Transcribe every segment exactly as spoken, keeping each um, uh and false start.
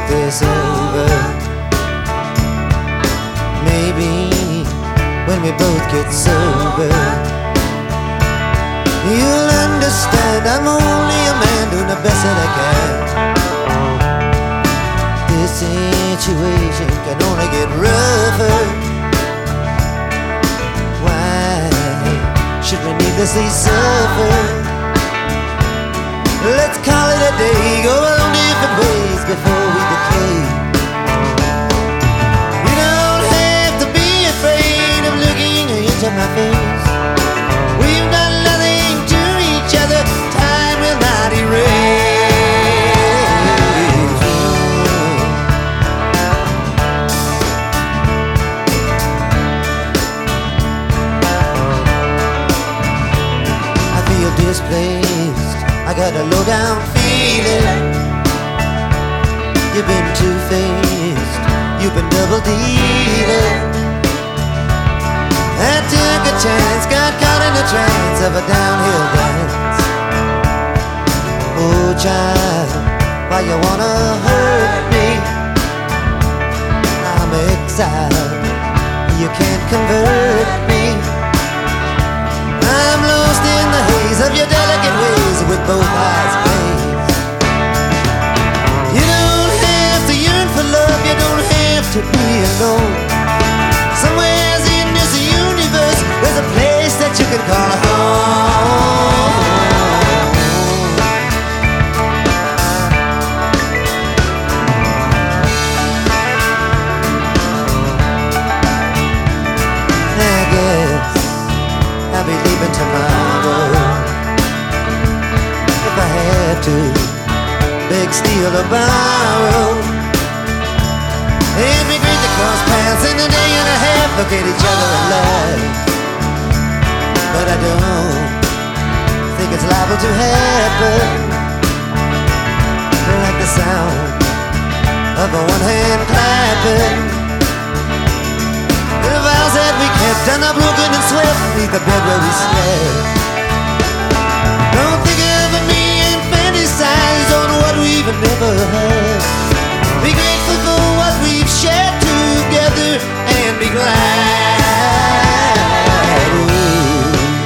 this over. Maybe when we both get sober, you'll understand I'm only a man doing the best that I can. This situation can only get rougher. Why should we needlessly suffer? Let's call it a day, go on different ways before we decay. You don't have to be afraid of looking into my face. We've done nothing to each other, time will not erase. I feel displaced, I got a low down feeling. You've been two-faced, you've been double dealing. I took a chance, got caught in the trance of a downhill dance. Oh child, why you wanna hurt me? I'm exiled, you can't convert me. I'm lost in the haze of your delicate ways with both eyes glazed. You don't have to yearn for love, you don't have to be alone. Somewhere in this universe there's a place that you can call home. I guess I'll be leaving tomorrow. If I have to beg, steal or borrow, it'd be great to cross paths in a day and a half, look at each other and laugh. But I don't think it's liable to happen. Like the sound of a one hand clapping. The vows that we kept and are broken and swept beneath the bed where we slept. Don't think of me and fantasize on what we've never had. Be grateful for what we've shared together and be glad. Ooh.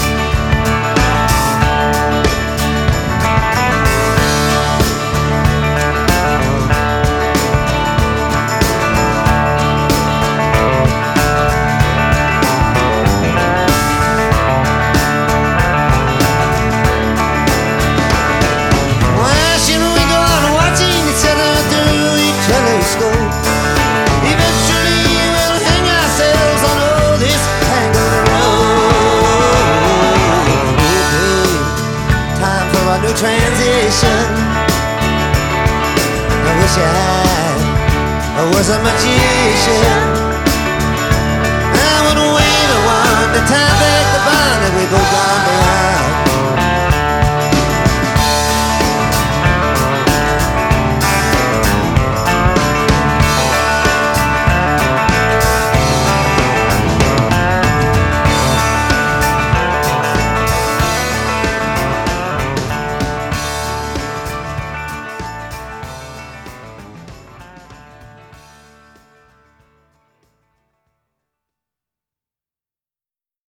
Transition. I wish I, I was a magician. I would wave a wand to tie back the bond that we both